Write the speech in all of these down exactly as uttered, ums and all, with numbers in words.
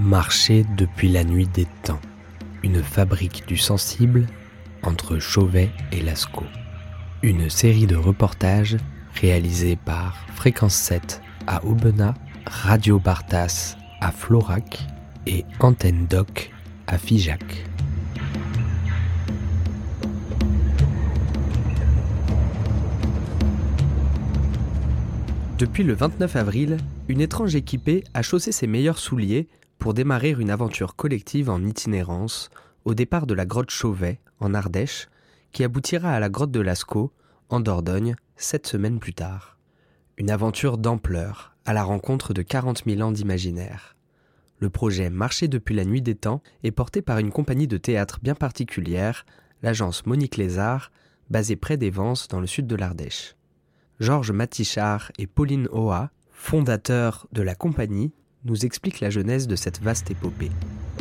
Marché depuis la nuit des temps, une fabrique du sensible entre Chauvet et Lascaux. Une série de reportages réalisés par Fréquence sept à Aubenas, Radio Bartas à Florac et Antenne Doc à Figeac. Depuis le vingt-neuf avril, une étrange équipée a chaussé ses meilleurs souliers pour démarrer une aventure collective en itinérance au départ de la grotte Chauvet, en Ardèche, qui aboutira à la grotte de Lascaux, en Dordogne, sept semaines plus tard. Une aventure d'ampleur, à la rencontre de quarante mille ans d'imaginaire. Le projet Marché depuis la nuit des temps est porté par une compagnie de théâtre bien particulière, l'agence Monique Lézard, basée près des Vences dans le sud de l'Ardèche. Georges Matichard et Pauline Oha, fondateurs de la compagnie, nous expliquent la genèse de cette vaste épopée.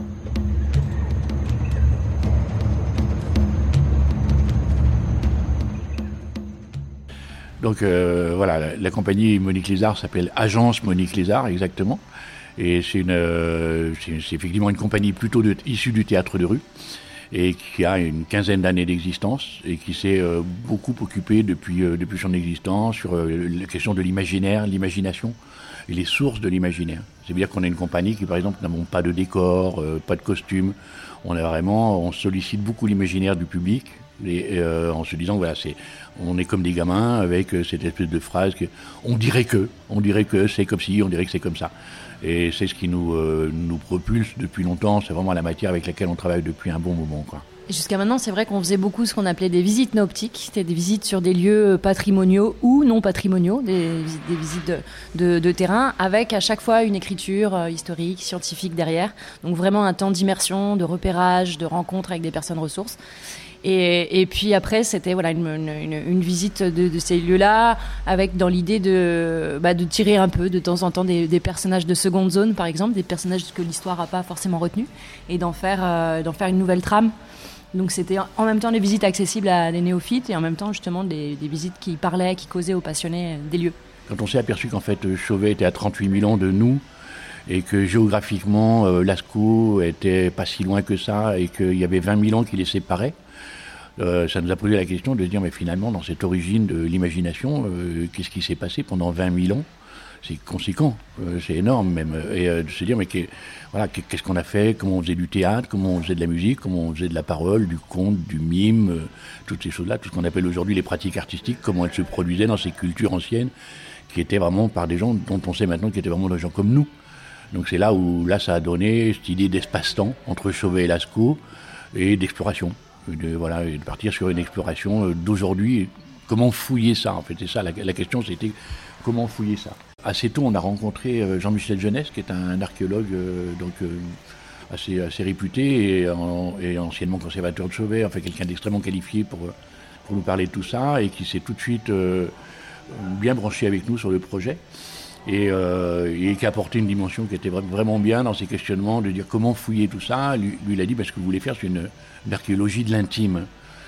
Donc euh, voilà, la, la compagnie Monique Lézard s'appelle Agence Monique Lézard exactement. Et c'est, une, euh, c'est, c'est effectivement une compagnie plutôt de, issue du théâtre de rue et qui a une quinzaine d'années d'existence et qui s'est euh, beaucoup occupée depuis, euh, depuis son existence sur euh, la question de l'imaginaire, l'imagination et les sources de l'imaginaire. C'est-à-dire qu'on est une compagnie qui, par exemple, n'a pas de décor, euh, pas de costume. On a vraiment, on sollicite beaucoup l'imaginaire du public et, euh, en se disant, voilà, c'est, on est comme des gamins avec euh, cette espèce de phrase que, on dirait que, on dirait que c'est comme si, on dirait que c'est comme ça. Et c'est ce qui nous, euh, nous propulse depuis longtemps. C'est vraiment la matière avec laquelle on travaille depuis un bon moment, quoi. Et jusqu'à maintenant, c'est vrai qu'on faisait beaucoup ce qu'on appelait des visites nooptiques. C'était des visites sur des lieux patrimoniaux ou non patrimoniaux, des, des visites de, de, de terrain, avec à chaque fois une écriture euh, historique, scientifique derrière. Donc vraiment un temps d'immersion, de repérage, de rencontre avec des personnes ressources. Et, et puis après, c'était voilà, une, une, une visite de, de ces lieux-là, avec dans l'idée de, bah, de tirer un peu de temps en temps des, des personnages de seconde zone, par exemple, des personnages que l'histoire n'a pas forcément retenus, et d'en faire, euh, d'en faire une nouvelle trame. Donc c'était en même temps des visites accessibles à des néophytes et en même temps justement des, des visites qui parlaient, qui causaient aux passionnés des lieux. Quand on s'est aperçu qu'en fait Chauvet était à trente-huit mille ans de nous et que géographiquement euh, Lascaux était pas si loin que ça et qu'il y avait vingt mille ans qui les séparaient, euh, ça nous a posé la question de se dire mais finalement dans cette origine de l'imagination, euh, qu'est-ce qui s'est passé pendant vingt mille ans ? C'est conséquent, euh, c'est énorme même, et euh, de se dire mais qu'est, voilà, qu'est-ce qu'on a fait, comment on faisait du théâtre, comment on faisait de la musique, comment on faisait de la parole, du conte, du mime, euh, toutes ces choses-là, tout ce qu'on appelle aujourd'hui les pratiques artistiques, comment elles se produisaient dans ces cultures anciennes, qui étaient vraiment par des gens dont on sait maintenant qu'ils étaient vraiment des gens comme nous. Donc c'est là où là ça a donné cette idée d'espace-temps entre Chauvet et Lascaux et d'exploration, de, voilà, et de partir sur une exploration d'aujourd'hui. Comment fouiller ça en fait, c'est ça la, la question, c'était comment fouiller ça. Assez tôt, on a rencontré Jean-Michel Jeunesse, qui est un archéologue euh, donc, euh, assez, assez réputé et, en, et anciennement conservateur de Chauvet, enfin quelqu'un d'extrêmement qualifié pour, pour nous parler de tout ça et qui s'est tout de suite euh, bien branché avec nous sur le projet et, euh, et qui a apporté une dimension qui était vraiment bien dans ses questionnements, de dire comment fouiller tout ça. Lui, lui il a dit parce que vous voulez faire c'est une, une archéologie de l'intime.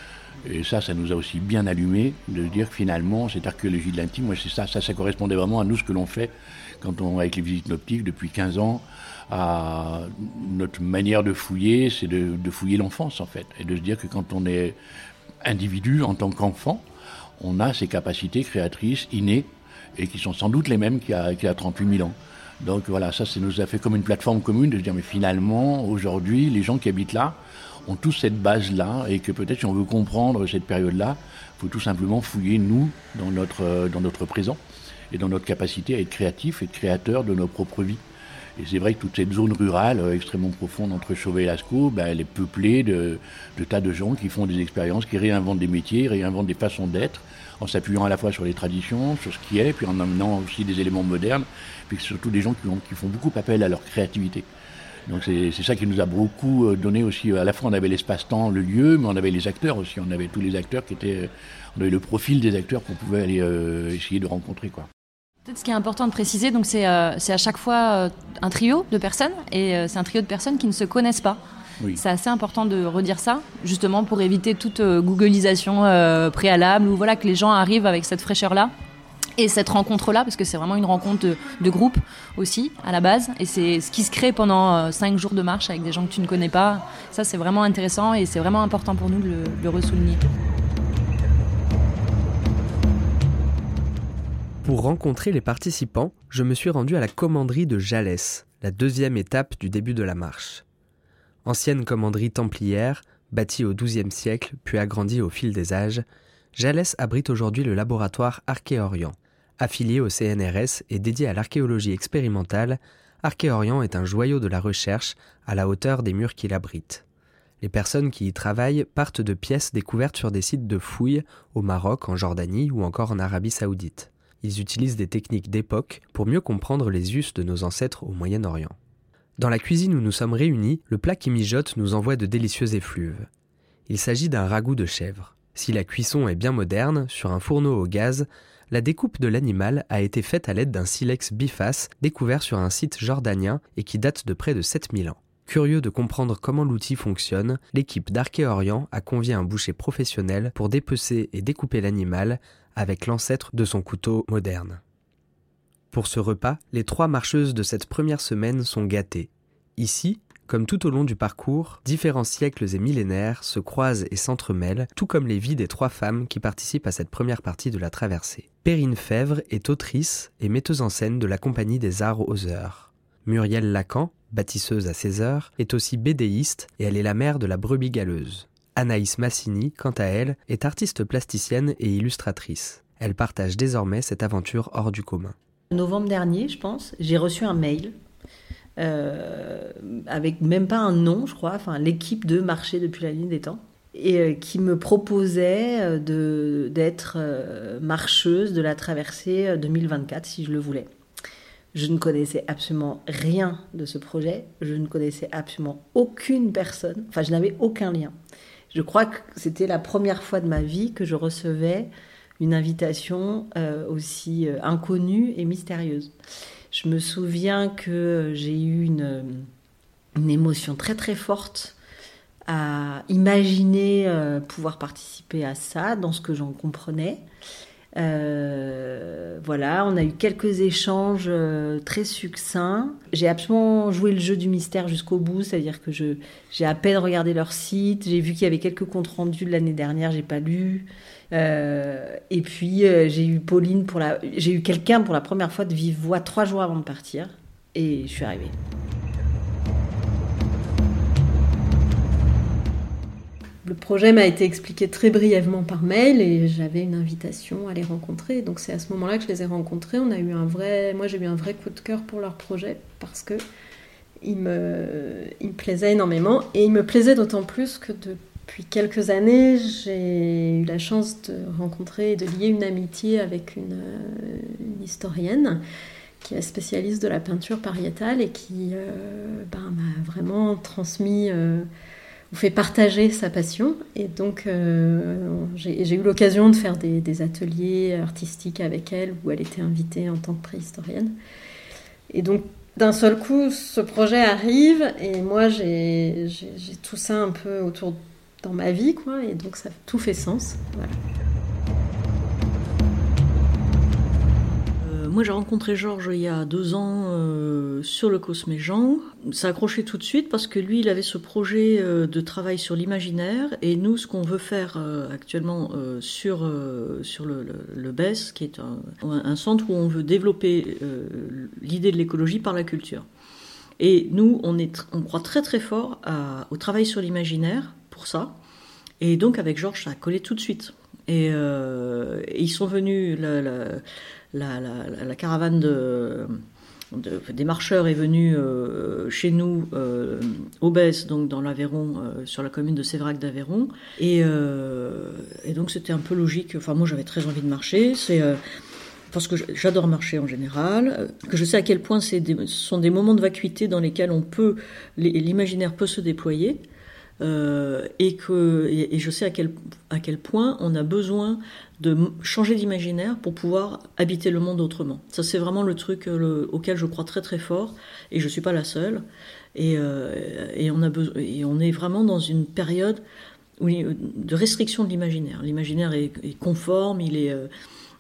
Et ça, ça nous a aussi bien allumé de dire que finalement, cette archéologie de l'intime, moi, c'est ça, ça, ça correspondait vraiment à nous, ce que l'on fait quand on, avec les visites nooptiques depuis quinze ans, à notre manière de fouiller, c'est de, de fouiller l'enfance, en fait. Et de se dire que quand on est individu, en tant qu'enfant, on a ces capacités créatrices innées et qui sont sans doute les mêmes qu'il y a, qu'il y a trente-huit mille ans. Donc voilà, ça, ça nous a fait comme une plateforme commune de se dire, mais finalement, aujourd'hui, les gens qui habitent là, ont tous cette base-là et que peut-être si on veut comprendre cette période-là, il faut tout simplement fouiller nous dans notre, dans notre présent et dans notre capacité à être créatif et créateur de nos propres vies. Et c'est vrai que toute cette zone rurale euh, extrêmement profonde entre Chauvet et Lascaux, ben, elle est peuplée de, de tas de gens qui font des expériences, qui réinventent des métiers, réinventent des façons d'être, en s'appuyant à la fois sur les traditions, sur ce qui est, puis en amenant aussi des éléments modernes, puis surtout des gens qui, ont, qui font beaucoup appel à leur créativité. Donc c'est, c'est ça qui nous a beaucoup donné aussi, à la fois on avait l'espace-temps, le lieu, mais on avait les acteurs aussi, on avait tous les acteurs qui étaient, on avait le profil des acteurs qu'on pouvait aller euh, essayer de rencontrer, quoi. Peut-être ce qui est important de préciser, donc c'est, euh, c'est à chaque fois euh, un trio de personnes, et euh, c'est un trio de personnes qui ne se connaissent pas. Oui. C'est assez important de redire ça, justement pour éviter toute euh, googlisation euh, préalable, ou voilà, que les gens arrivent avec cette fraîcheur-là. Et cette rencontre-là, parce que c'est vraiment une rencontre de, de groupe aussi, à la base, et c'est ce qui se crée pendant euh, cinq jours de marche avec des gens que tu ne connais pas, ça c'est vraiment intéressant et c'est vraiment important pour nous de le, de le ressouligner. Pour rencontrer les participants, je me suis rendu à la commanderie de Jalès, la deuxième étape du début de la marche. Ancienne commanderie templière, bâtie au douzième siècle, puis agrandie au fil des âges, Jalès abrite aujourd'hui le laboratoire Archéorient. Affilié au C N R S et dédié à l'archéologie expérimentale, Archéorient est un joyau de la recherche à la hauteur des murs qu'il abrite. Les personnes qui y travaillent partent de pièces découvertes sur des sites de fouilles au Maroc, en Jordanie ou encore en Arabie Saoudite. Ils utilisent des techniques d'époque pour mieux comprendre les us de nos ancêtres au Moyen-Orient. Dans la cuisine où nous sommes réunis, le plat qui mijote nous envoie de délicieux effluves. Il s'agit d'un ragoût de chèvre. Si la cuisson est bien moderne, sur un fourneau au gaz, la découpe de l'animal a été faite à l'aide d'un silex biface découvert sur un site jordanien et qui date de près de sept mille ans. Curieux de comprendre comment l'outil fonctionne, l'équipe d'Archéorient a convié un boucher professionnel pour dépecer et découper l'animal avec l'ancêtre de son couteau moderne. Pour ce repas, les trois marcheuses de cette première semaine sont gâtées. Ici, comme tout au long du parcours, différents siècles et millénaires se croisent et s'entremêlent, tout comme les vies des trois femmes qui participent à cette première partie de la traversée. Perrine Fèvre est autrice et metteuse en scène de la Compagnie des Arts aux Heures. Muriel Lacan, bâtisseuse à ses heures, est aussi bédéiste et elle est la mère de la brebis galeuse. Anaïs Massini, quant à elle, est artiste plasticienne et illustratrice. Elle partage désormais cette aventure hors du commun. En novembre dernier, je pense, j'ai reçu un mail euh, avec même pas un nom, je crois, enfin l'équipe de Marcher depuis la ligne des temps, et euh, qui me proposait de, d'être euh, marcheuse de la traversée deux mille vingt-quatre si je le voulais. Je ne connaissais absolument rien de ce projet, je ne connaissais absolument aucune personne, enfin je n'avais aucun lien. Je crois que c'était la première fois de ma vie que je recevais une invitation euh, aussi euh, inconnue et mystérieuse. Je me souviens que j'ai eu une, une émotion très très forte à imaginer euh, pouvoir participer à ça, dans ce que j'en comprenais. Euh, voilà, on a eu quelques échanges euh, très succincts. J'ai absolument joué le jeu du mystère jusqu'au bout, c'est-à-dire que je, j'ai à peine regardé leur site, j'ai vu qu'il y avait quelques comptes rendus de l'année dernière, j'ai pas lu. Euh, et puis euh, j'ai eu Pauline pour la, j'ai eu quelqu'un pour la première fois de vive voix trois jours avant de partir, et je suis arrivée. Le projet m'a été expliqué très brièvement par mail et j'avais une invitation à les rencontrer. Donc c'est à ce moment-là que je les ai rencontrés. On a eu un vrai, moi j'ai eu un vrai coup de cœur pour leur projet parce que il me, il me plaisait énormément et il me plaisait d'autant plus que depuis quelques années j'ai eu la chance de rencontrer et de lier une amitié avec une, une historienne qui est spécialiste de la peinture pariétale et qui euh, ben, m'a vraiment transmis. Euh, vous fait partager sa passion et donc euh, j'ai, j'ai eu l'occasion de faire des, des ateliers artistiques avec elle où elle était invitée en tant que préhistorienne et donc d'un seul coup ce projet arrive et moi j'ai, j'ai, j'ai tout ça un peu autour dans ma vie quoi et donc ça tout fait sens voilà. Moi, j'ai rencontré Georges il y a deux ans euh, sur le Cosme Jean. Ça a accroché tout de suite parce que lui, il avait ce projet euh, de travail sur l'imaginaire. Et nous, ce qu'on veut faire euh, actuellement euh, sur, euh, sur le, le, le B E S, qui est un, un centre où on veut développer euh, l'idée de l'écologie par la culture. Et nous, on, est, on croit très très fort à, au travail sur l'imaginaire pour ça. Et donc, avec Georges, ça a collé tout de suite. Et, euh, et ils sont venus... La, la, La, la, la caravane de, de, des marcheurs est venue euh, chez nous euh, au B E S, donc dans l'Aveyron, euh, sur la commune de Séverac d'Aveyron. Et, euh, et donc c'était un peu logique. Enfin, moi j'avais très envie de marcher. C'est, euh, parce que j'adore marcher en général, que je sais à quel point c'est des, ce sont des moments de vacuité dans lesquels on peut, l'imaginaire peut se déployer. Euh, et, que, et, et je sais à quel, à quel point on a besoin de changer d'imaginaire pour pouvoir habiter le monde autrement. Ça, c'est vraiment le truc le, auquel je crois très très fort, et je ne suis pas la seule. Et, euh, et, on a besoin, et on est vraiment dans une période où, de restriction de l'imaginaire. L'imaginaire est, est conforme, il est, euh,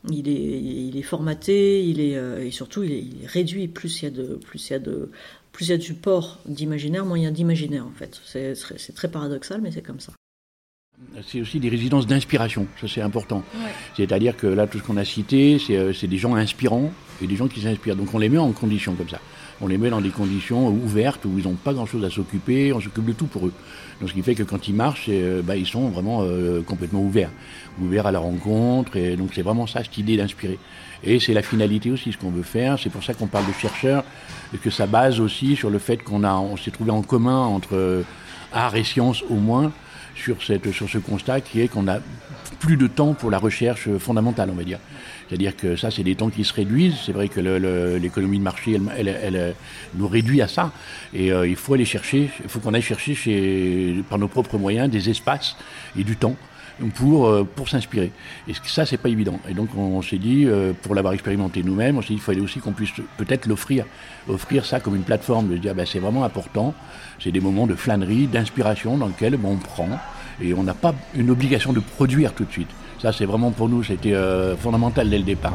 Il est, il est formaté, il est, euh, et surtout il est, il est réduit. Plus il y a de, plus il y a de, plus il y a de support d'imaginaire, moins il y a d'imaginaire en fait. C'est, c'est très paradoxal, mais c'est comme ça. C'est aussi des résidences d'inspiration, ça c'est important. Ouais. C'est-à-dire que là, tout ce qu'on a cité, c'est, c'est des gens inspirants et des gens qui s'inspirent. Donc on les met en conditions comme ça. On les met dans des conditions ouvertes où ils n'ont pas grand-chose à s'occuper, on s'occupe de tout pour eux. Donc ce qui fait que quand ils marchent, c'est, bah, ils sont vraiment euh, complètement ouverts, ouverts à la rencontre. Et donc c'est vraiment ça, cette idée d'inspirer. Et c'est la finalité aussi, ce qu'on veut faire. C'est pour ça qu'on parle de chercheurs et que ça base aussi sur le fait qu'on a, on s'est trouvé en commun entre art et science au moins, sur, cette, sur ce constat qui est qu'on n'a plus de temps pour la recherche fondamentale, on va dire. C'est-à-dire que ça, c'est des temps qui se réduisent. C'est vrai que le, le, l'économie de marché, elle, elle, elle, elle nous réduit à ça. Et euh, il faut aller chercher, il faut qu'on aille chercher chez, par nos propres moyens des espaces et du temps pour, euh, pour s'inspirer. Et ça, c'est pas évident. Et donc, on, on s'est dit, euh, pour l'avoir expérimenté nous-mêmes, on s'est dit qu'il fallait aussi qu'on puisse peut-être l'offrir, offrir ça comme une plateforme, de se dire, ben, c'est vraiment important. C'est des moments de flânerie, d'inspiration dans lesquels ben, on prend et on n'a pas une obligation de produire tout de suite. Ça, c'est vraiment pour nous, c'était euh, fondamental dès le départ.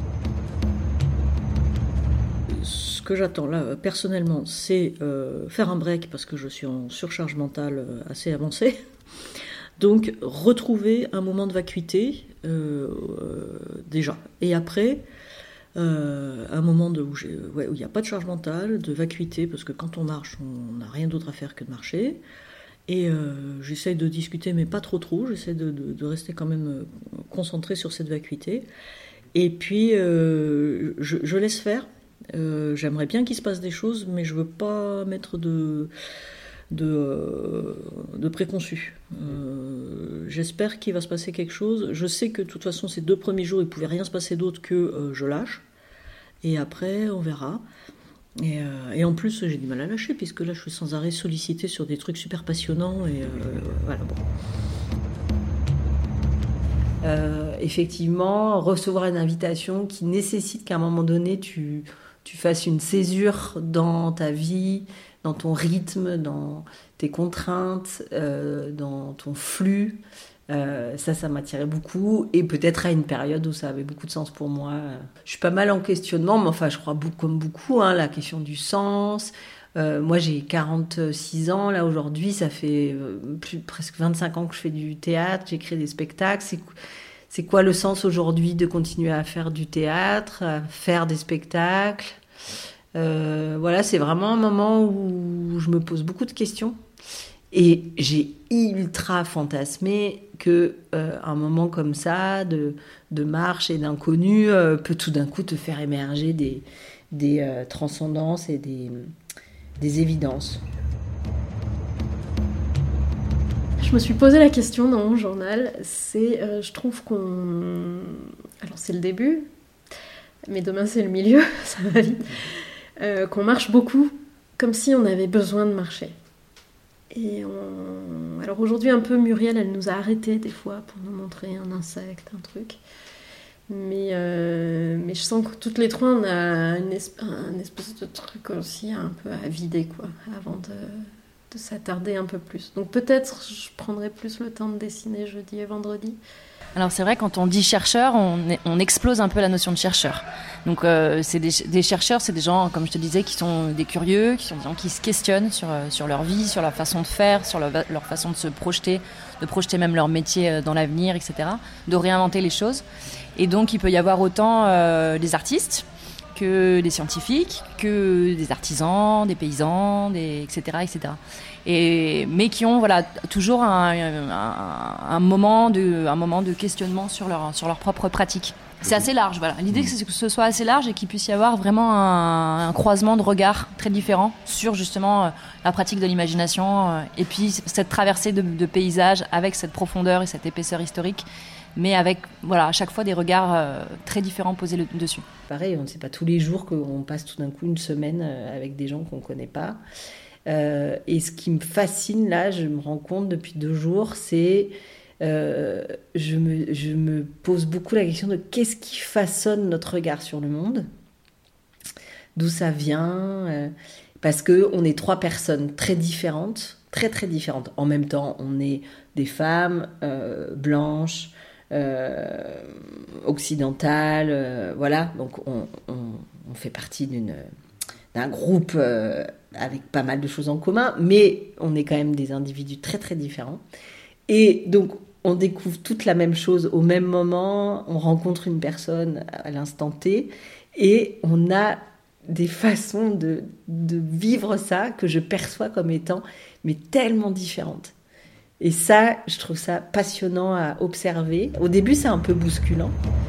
Ce que j'attends là, personnellement, c'est euh, faire un break parce que je suis en surcharge mentale assez avancée. Donc, retrouver un moment de vacuité, euh, euh, déjà. Et après, euh, un moment de, où il ouais, n'y a pas de charge mentale, de vacuité, parce que quand on marche, on n'a rien d'autre à faire que de marcher. Et euh, j'essaye de discuter, mais pas trop trop. J'essaie de, de, de rester quand même concentré sur cette vacuité. Et puis, euh, je, je laisse faire. Euh, j'aimerais bien qu'il se passe des choses, mais je veux pas mettre de, de, euh, de préconçus. Euh, j'espère qu'il va se passer quelque chose. Je sais que de toute façon, ces deux premiers jours, il ne pouvait rien se passer d'autre que euh, je lâche. Et après, on verra. Et, euh, et en plus, j'ai du mal à lâcher, puisque là, je suis sans arrêt sollicitée sur des trucs super passionnants. Et euh, voilà, bon. Euh, effectivement, recevoir une invitation qui nécessite qu'à un moment donné, tu, tu fasses une césure dans ta vie, dans ton rythme, dans tes contraintes, euh, dans ton flux. Euh, ça, ça m'attirait beaucoup. Et peut-être à une période où ça avait beaucoup de sens pour moi. Je suis pas mal en questionnement, mais enfin, je crois beaucoup, comme beaucoup, hein, la question du sens. Euh, moi, j'ai quarante-six ans, là, aujourd'hui. Ça fait plus, presque vingt-cinq ans que je fais du théâtre. J'écris des spectacles. C'est, c'est quoi le sens aujourd'hui de continuer à faire du théâtre, à faire des spectacles ? Euh, voilà, c'est vraiment un moment où je me pose beaucoup de questions. Et j'ai ultra fantasmé que euh, un moment comme ça, de, de marche et d'inconnu, euh, peut tout d'un coup te faire émerger des, des euh, transcendances et des, des évidences. Je me suis posé la question dans mon journal. C'est, euh, je trouve qu'on... Alors c'est le début, mais demain c'est le milieu, ça va vite. Euh, qu'on marche beaucoup, comme si on avait besoin de marcher. Et on... Alors aujourd'hui, un peu, Muriel, elle nous a arrêtés des fois pour nous montrer un insecte, un truc. Mais, euh... Mais je sens que toutes les trois, on a une esp... un espèce de truc aussi un peu à vider, quoi, avant de, de s'attarder un peu plus. Donc peut-être je prendrai plus le temps de dessiner jeudi et vendredi. Alors c'est vrai, quand on dit chercheur, on, est, on explose un peu la notion de chercheur. Donc euh, c'est des, des chercheurs, c'est des gens, comme je te disais, qui sont des curieux, qui sont des gens qui se questionnent sur, sur leur vie, sur leur façon de faire, sur leur, leur façon de se projeter, de projeter même leur métier dans l'avenir, et cetera, de réinventer les choses. Et donc il peut y avoir autant euh, des artistes que des scientifiques, que des artisans, des paysans, des, et cetera, et cetera. Et, mais qui ont voilà, toujours un, un, un, moment de, un moment de questionnement sur leur, sur leur propre pratique. C'est assez large, voilà. L'idée, c'est que ce soit assez large et qu'il puisse y avoir vraiment un, un croisement de regards très différents sur justement la pratique de l'imagination et puis cette traversée de, de paysages avec cette profondeur et cette épaisseur historique, mais avec voilà, à chaque fois des regards euh, très différents posés le, dessus. Pareil, on ne sait pas tous les jours qu'on passe tout d'un coup une semaine avec des gens qu'on ne connaît pas. Euh, et ce qui me fascine, là, je me rends compte depuis deux jours, c'est... Euh, je, me, je me pose beaucoup la question de qu'est-ce qui façonne notre regard sur le monde, d'où ça vient, euh, parce qu'on est trois personnes très différentes, très très différentes. En même temps, on est des femmes euh, blanches, euh, occidentale, euh, voilà. Donc on, on, on fait partie d'une, d'un groupe euh, avec pas mal de choses en commun, mais on est quand même des individus très très différents. Et donc on découvre toute la même chose au même moment, on rencontre une personne à l'instant T, et on a des façons de, de vivre ça que je perçois comme étant mais tellement différentes. Et ça, je trouve ça passionnant à observer. Au début, c'est un peu bousculant.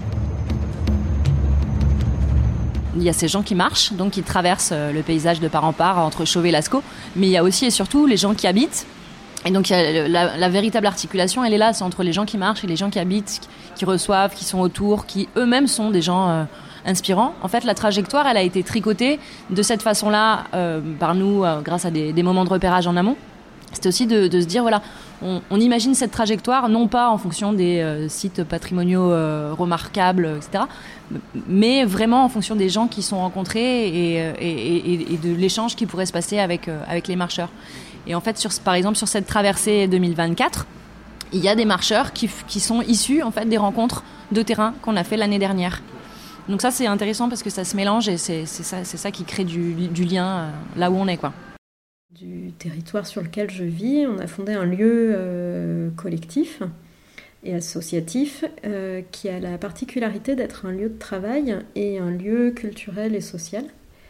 Il y a ces gens qui marchent, donc qui traversent le paysage de part en part entre Chauvet et Lascaux, mais il y a aussi et surtout les gens qui habitent. Et donc il y a la, la véritable articulation, elle est là, c'est entre les gens qui marchent et les gens qui habitent, qui reçoivent, qui sont autour, qui eux-mêmes sont des gens euh, inspirants. En fait, la trajectoire, elle a été tricotée de cette façon-là euh, par nous, euh, grâce à des, des moments de repérage en amont. C'était aussi de, de se dire, voilà, on, on imagine cette trajectoire, non pas en fonction des euh, sites patrimoniaux euh, remarquables, et cetera, mais vraiment en fonction des gens qui sont rencontrés et, et, et, et de l'échange qui pourrait se passer avec, euh, avec les marcheurs. Et en fait, sur, par exemple, sur cette traversée deux mille vingt-quatre, il y a des marcheurs qui, qui sont issus en fait, des rencontres de terrain qu'on a fait l'année dernière. Donc ça, c'est intéressant parce que ça se mélange et c'est, c'est, ça, c'est ça qui crée du, du lien euh, là où on est, quoi. Du territoire sur lequel je vis, on a fondé un lieu euh, collectif et associatif euh, qui a la particularité d'être un lieu de travail et un lieu culturel et social.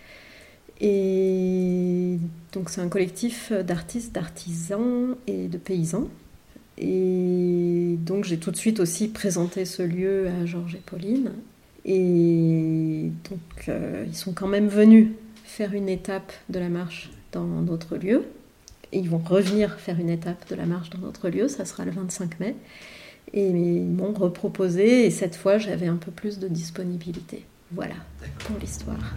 Et donc c'est un collectif d'artistes, d'artisans et de paysans. Et donc j'ai tout de suite aussi présenté ce lieu à Georges et Pauline. Et donc euh, ils sont quand même venus faire une étape de la marche dans notre lieu. Et ils vont revenir faire une étape de la marche dans notre lieu, ça sera le vingt-cinq mai. Et ils m'ont reproposé, et cette fois j'avais un peu plus de disponibilité. Voilà, pour l'histoire.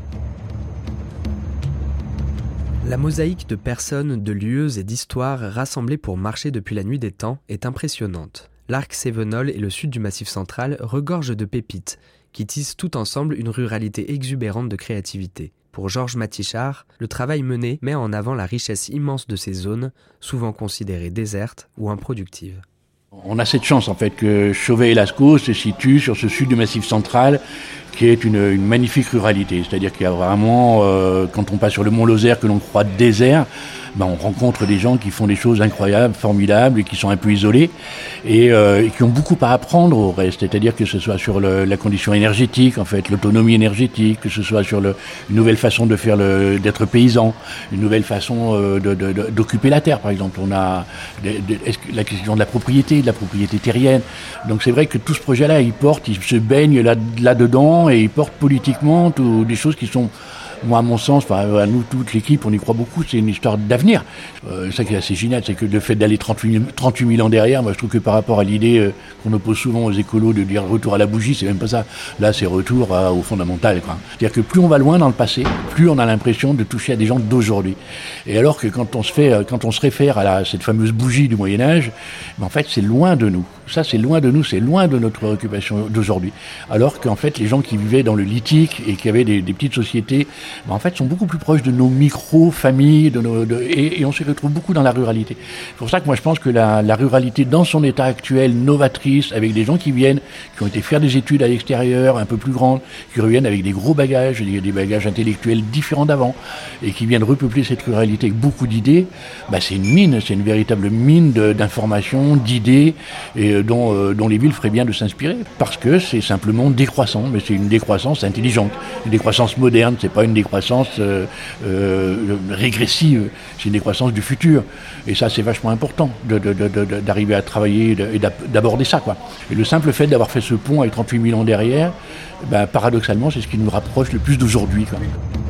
La mosaïque de personnes, de lieux et d'histoires rassemblées pour marcher depuis la nuit des temps est impressionnante. L'arc Cévenol et le sud du Massif central regorgent de pépites qui tissent tout ensemble une ruralité exubérante de créativité. Pour Georges Matichard, le travail mené met en avant la richesse immense de ces zones, souvent considérées désertes ou improductives. On a cette chance en fait que Chauvet et Lascaux se situent sur ce sud du Massif central qui est une, une magnifique ruralité. C'est-à-dire qu'il y a vraiment, euh, quand on passe sur le mont Lozère que l'on croit désert, ben on rencontre des gens qui font des choses incroyables, formidables et qui sont un peu isolés et, euh, et qui ont beaucoup à apprendre au reste. C'est-à-dire que ce soit sur le, la condition énergétique, en fait, l'autonomie énergétique, que ce soit sur le, une nouvelle façon de faire le, d'être paysan, une nouvelle façon euh, de, de, de, d'occuper la terre, par exemple. On a de, de, la question de la propriété, de la propriété terrienne. Donc c'est vrai que tout ce projet-là, il porte, il se baigne là, là-dedans et il porte politiquement tout, des choses qui sont... Moi, à mon sens, enfin, à nous, toute l'équipe, on y croit beaucoup, c'est une histoire d'avenir. Euh, ça qui est assez génial, c'est que le fait d'aller trente-huit mille ans derrière, moi je trouve que par rapport à l'idée euh, qu'on oppose souvent aux écolos de dire retour à la bougie, c'est même pas ça. Là, c'est retour à, au fondamental, quoi. C'est-à-dire que plus on va loin dans le passé, plus on a l'impression de toucher à des gens d'aujourd'hui. Et alors que quand on se fait, quand on se réfère à la, cette fameuse bougie du Moyen-Âge, ben en fait, c'est loin de nous. Ça, c'est loin de nous, c'est loin de notre préoccupation d'aujourd'hui. Alors qu'en fait, les gens qui vivaient dans le lithique et qui avaient des, des petites sociétés, ben en fait, sont beaucoup plus proches de nos micro-familles, de nos, de, et, et on se retrouve beaucoup dans la ruralité. C'est pour ça que moi, je pense que la, la ruralité, dans son état actuel, novatrice, avec des gens qui viennent, qui ont été faire des études à l'extérieur, un peu plus grandes, qui reviennent avec des gros bagages, des, des bagages intellectuels différents d'avant, et qui viennent repeupler cette ruralité avec beaucoup d'idées, ben c'est une mine, c'est une véritable mine de, d'informations, d'idées, et Dont, euh, dont les villes feraient bien de s'inspirer, parce que c'est simplement décroissant, mais c'est une décroissance intelligente, une décroissance moderne, c'est pas une décroissance euh, euh, régressive, c'est une décroissance du futur, et ça c'est vachement important de, de, de, de, d'arriver à travailler et d'aborder ça, quoi. Et le simple fait d'avoir fait ce pont avec trente-huit mille ans derrière, ben, paradoxalement c'est ce qui nous rapproche le plus d'aujourd'hui, quoi.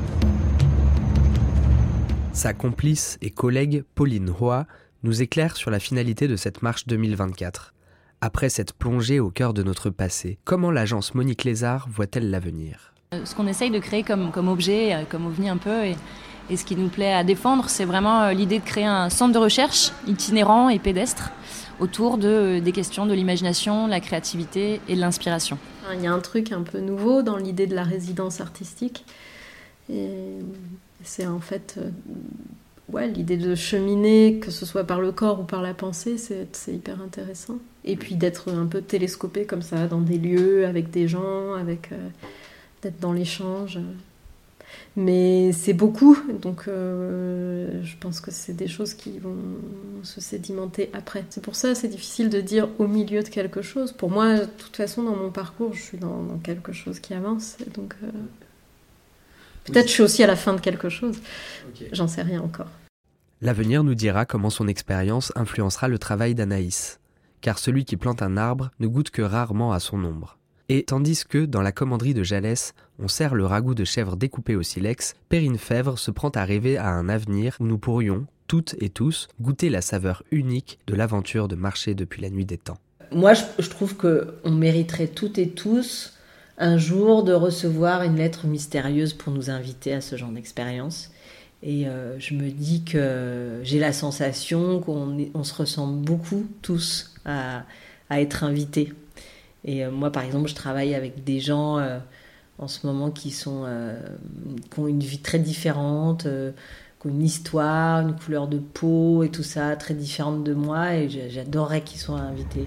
Sa complice et collègue Pauline Roy nous éclaire sur la finalité de cette marche deux mille vingt-quatre. Après cette plongée au cœur de notre passé, comment l'agence Monique Lézard voit-elle l'avenir ? Ce qu'on essaye de créer comme, comme objet, comme ovni un peu, et, et ce qui nous plaît à défendre, c'est vraiment l'idée de créer un centre de recherche itinérant et pédestre autour de, des questions de l'imagination, de la créativité et de l'inspiration. Il y a un truc un peu nouveau dans l'idée de la résidence artistique. Et c'est en fait ouais, l'idée de cheminer, que ce soit par le corps ou par la pensée, c'est, c'est hyper intéressant. Et puis d'être un peu télescopé comme ça, dans des lieux, avec des gens, avec, euh, d'être dans l'échange. Mais c'est beaucoup, donc euh, je pense que c'est des choses qui vont se sédimenter après. C'est pour ça c'est difficile de dire au milieu de quelque chose. Pour moi, de toute façon, dans mon parcours, je suis dans, dans quelque chose qui avance. Donc euh, peut-être je suis aussi à la fin de quelque chose. Okay. J'en sais rien encore. L'avenir nous dira comment son expérience influencera le travail d'Anaïs. Car celui qui plante un arbre ne goûte que rarement à son ombre. Et tandis que, dans la commanderie de Jalès, on sert le ragoût de chèvre découpé au silex, Perrine Fèvre se prend à rêver à un avenir où nous pourrions, toutes et tous, goûter la saveur unique de l'aventure de marcher depuis la nuit des temps. Moi, je, je trouve qu'on mériterait toutes et tous un jour de recevoir une lettre mystérieuse pour nous inviter à ce genre d'expérience. Et euh, je me dis que j'ai la sensation qu'on est, on se ressemble beaucoup tous à, à être invités. Et euh, moi, par exemple, je travaille avec des gens euh, en ce moment qui, sont, euh, qui ont une vie très différente, euh, qui ont une histoire, une couleur de peau et tout ça, très différente de moi. Et j'adorerais qu'ils soient invités.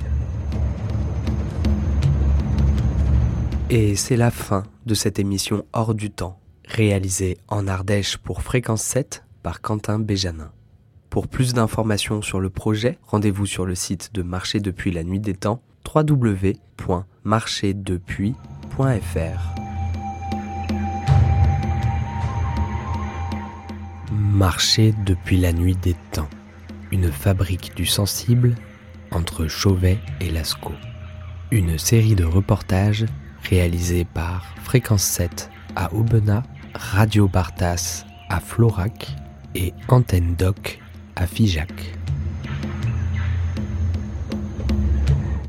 Et c'est la fin de cette émission Hors du temps, réalisée en Ardèche pour Fréquence sept par Quentin Béjanin. Pour plus d'informations sur le projet, rendez-vous sur le site de Marcher depuis la nuit des temps, w w w point marcher depuis point f r. Marcher depuis la nuit des temps, une fabrique du sensible entre Chauvet et Lascaux. Une série de reportages réalisés par Fréquence sept à Aubenas, Radio Bartas à Florac et Antenne Doc à Figeac.